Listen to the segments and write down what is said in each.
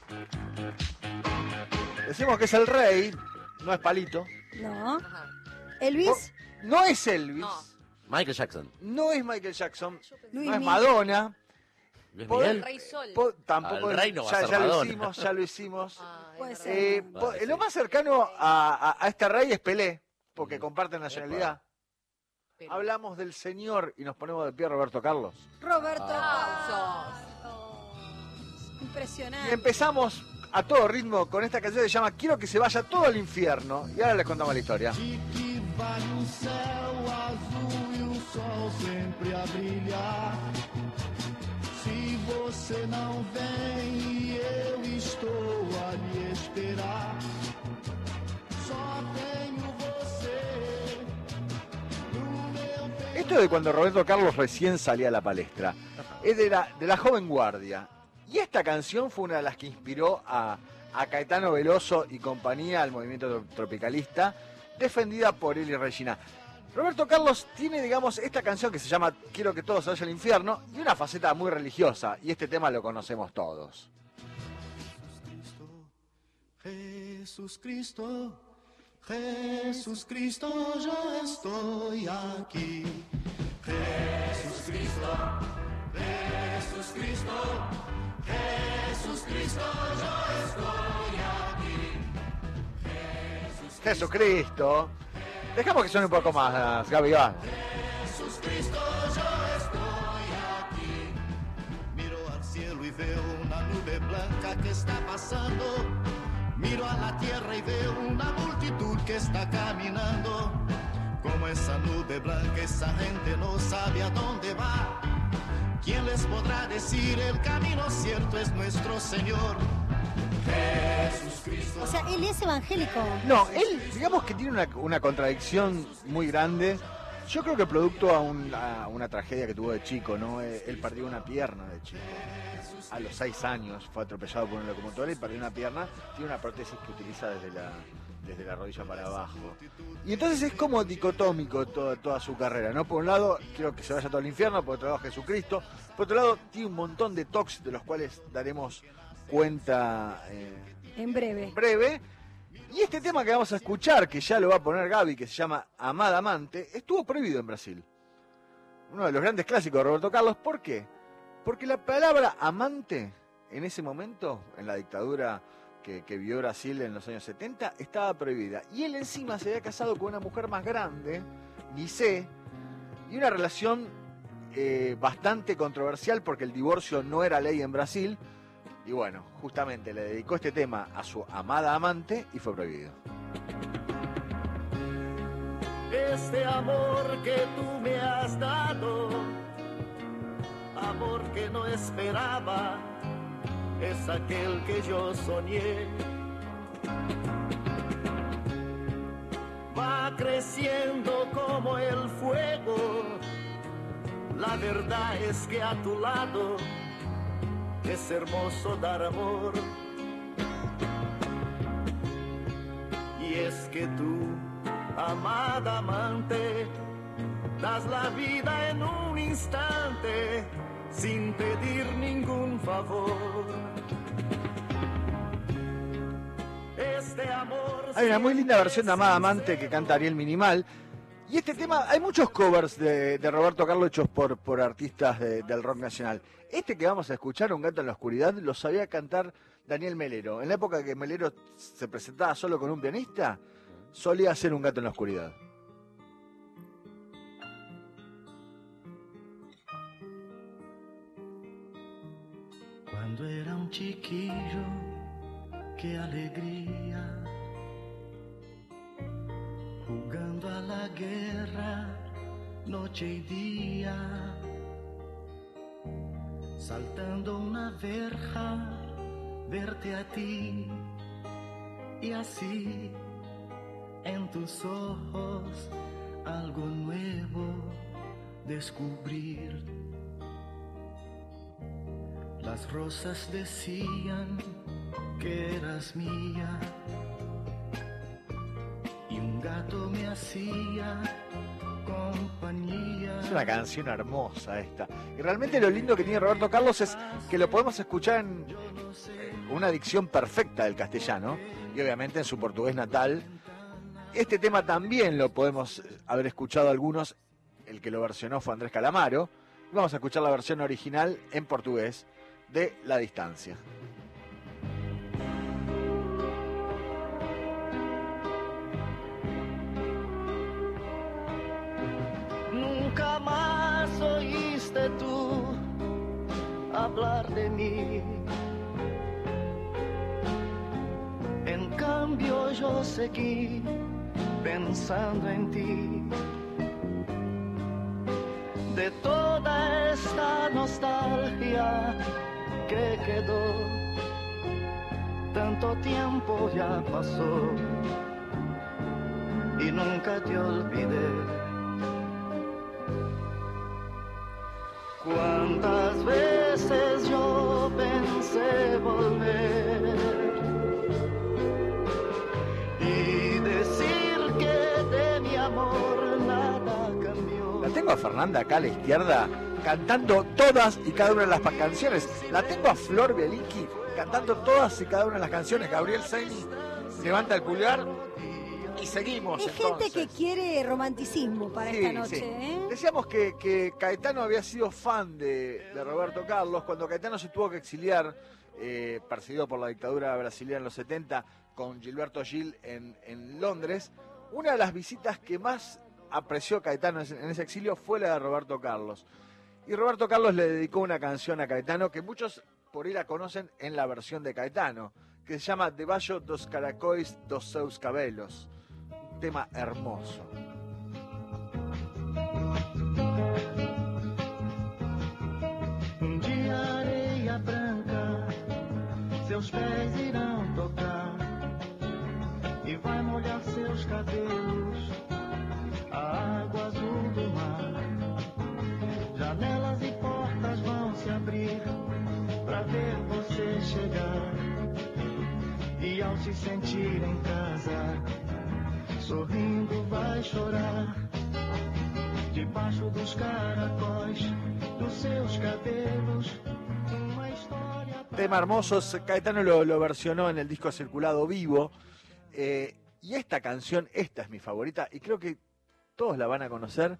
Decimos que es el rey, no es Palito. No. Ajá. Elvis. No es Elvis. No. Michael Jackson. No es Michael Jackson. Luis No es Miguel. Madonna. Luis Pod- Miguel. El Rey Sol. Tampoco. El rey no va a ya, ser ya lo Madonna. hicimos, ya lo hicimos. Ah, es Puede verdad. ser. Vale, Lo sí. más cercano a este rey es Pelé, porque comparten nacionalidad. Pero- Hablamos del señor y nos ponemos de pie Roberto Carlos. Roberto Aplausos. Carlos. Impresionante. Y empezamos a todo ritmo con esta canción que se llama Quiero que se vaya todo al infierno. Y ahora les contamos la historia. De que vai no céu azul e o sol sempre a brilhar. Se você não vem, eu estou a lhe esperar. Só tenho você no meu peito. Esto de cuando Roberto Carlos recién salía a la palestra. Es de la joven guardia. Y esta canción fue una de las que inspiró a Caetano Veloso y compañía al movimiento tropicalista, defendida por él y Regina. Roberto Carlos tiene, digamos, esta canción que se llama Quiero que todo se vaya al infierno y una faceta muy religiosa. Y este tema lo conocemos todos. Jesus Cristo, Jesus Cristo, yo estoy aquí. Jesus Cristo, Jesus Cristo, Jesus Cristo, yo estoy aquí. Jesucristo. Dejamos que suene un poco más, Gaby. Va. Jesus Cristo, yo estoy aquí. Miro al cielo y veo una nube blanca que está pasando. Miro a la tierra y veo una multitud que está caminando. Como esa nube blanca, esa gente no sabe a dónde va. ¿Quién les podrá decir el camino cierto es nuestro Señor? Jesús Cristo. O sea, él es evangélico. No, él, digamos que tiene una contradicción muy grande. Yo creo que producto a una tragedia que tuvo de chico, ¿no? Él perdió una pierna de chico. A los 6 años fue atropellado por una locomotora y perdió una pierna. Tiene una prótesis que utiliza desde la rodilla para abajo. Y entonces es como dicotómico toda su carrera, ¿no? Por un lado, quiero que se vaya todo al infierno, por otro lado, Jesucristo. Por otro lado, tiene un montón de talks de los cuales daremos cuenta En breve. breve. Y este tema que vamos a escuchar, que ya lo va a poner Gaby, que se llama Amada Amante, estuvo prohibido en Brasil. Uno de los grandes clásicos de Roberto Carlos. ¿Por qué? Porque la palabra amante, en ese momento, en la dictadura que vivió Brasil en los años 70, estaba prohibida. Y él encima se había casado con una mujer más grande, Nicé, y una relación bastante controversial porque el divorcio no era ley en Brasil. Y bueno, justamente le dedicó este tema a su amada amante y fue prohibido. Este amor que tú me has dado, amor que no esperaba, es aquel que yo soñé. Va creciendo como el fuego, la verdad es que a tu lado es hermoso dar amor. Y es que tú, amada amante, das la vida en un instante sin pedir ningún favor. Este amor. Hay una muy linda versión de Amada Amante que canta Ariel Minimal. Y este tema, hay muchos covers de Roberto Carlos hechos por artistas del rock nacional. Este que vamos a escuchar, Un gato en la oscuridad, lo sabía cantar Daniel Melero. En la época que Melero se presentaba solo con un pianista, solía hacer Un gato en la oscuridad. Quando era um chiquillo, que alegria, jugando a la guerra, noche y día, saltando una verja, verte a ti, y así en tus ojos algo nuevo descubrir. Las rosas decían que eras mía y un gato me hacía compañía. Es una canción hermosa esta. Y realmente lo lindo que tiene Roberto Carlos es que lo podemos escuchar en una dicción perfecta del castellano y obviamente en su portugués natal. Este tema también lo podemos haber escuchado algunos. El que lo versionó fue Andrés Calamaro. Y vamos a escuchar la versión original en portugués de La Distancia. Nunca más oíste tú hablar de mí. En cambio yo seguí pensando en ti. De toda esta nostalgia que quedó, tanto tiempo ya pasó y nunca te olvidé. Cuántas veces yo pensé volver y decir que de mi amor nada cambió. La tengo a Fernanda acá a la izquierda cantando todas y cada una de las canciones. La tengo a Flor Bielinski cantando todas y cada una de las canciones. Gabriel Sainz levanta el pulgar y seguimos. Es gente que quiere romanticismo para esta noche, ¿eh? Decíamos que Caetano había sido fan de Roberto Carlos. Cuando Caetano se tuvo que exiliar, perseguido por la dictadura brasileña en los 70, con Gilberto Gil en Londres, una de las visitas que más apreció Caetano en ese exilio fue la de Roberto Carlos. Y Roberto Carlos le dedicó una canción a Caetano que muchos por ahí la conocen en la versión de Caetano, que se llama Debaixo dos caracóis dos seus cabelos. Un tema hermoso. Um dia areia branca, seus pés irão tocar e vai molhar seus cabelos, a água azul do mar. Janelas e portas vão se abrir pra ver você chegar e ao se sentir em casa, sorrindo vai chorar. Debaixo dos caracóis dos seus cabelos, uma história. Tema hermoso. Caetano lo versionó en el disco Circulado Vivo. Y esta canción, esta es mi favorita y creo que todos la van a conocer.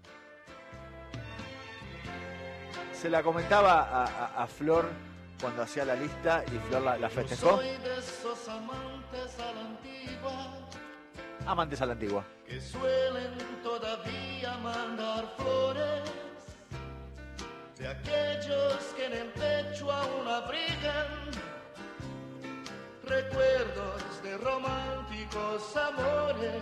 Se la comentaba a Flor cuando hacía la lista y Flor la festejó. Soy de esos amantes a la antigua, Amantes a la antigua. que suelen todavía mandar flores, de aquellos que en el pecho aún abrigan recuerdos de románticos amores.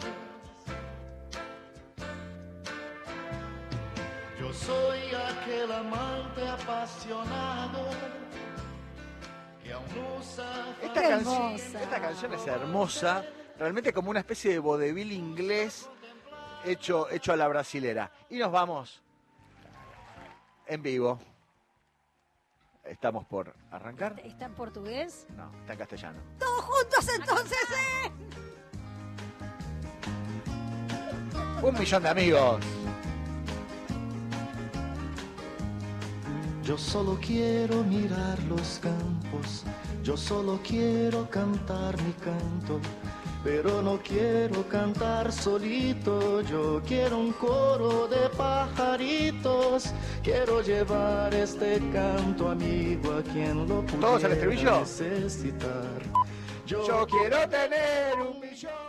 Yo soy aquel amante apasionado que aún usa Esta Qué canción, hermosa. esta canción es hermosa, realmente como una especie de vodevil inglés hecho a la brasilera. Y nos vamos en vivo. Estamos por arrancar. ¿Está en portugués? No, está en castellano. ¡Todos juntos entonces, eh! 1 millón de amigos. Yo solo quiero mirar los campos, yo solo quiero cantar mi canto, pero no quiero cantar solito, yo quiero un coro de pajaritos, quiero llevar este canto amigo a quien lo pudiera ¿Todos al estribillo? necesitar. Yo quiero tener 1 millón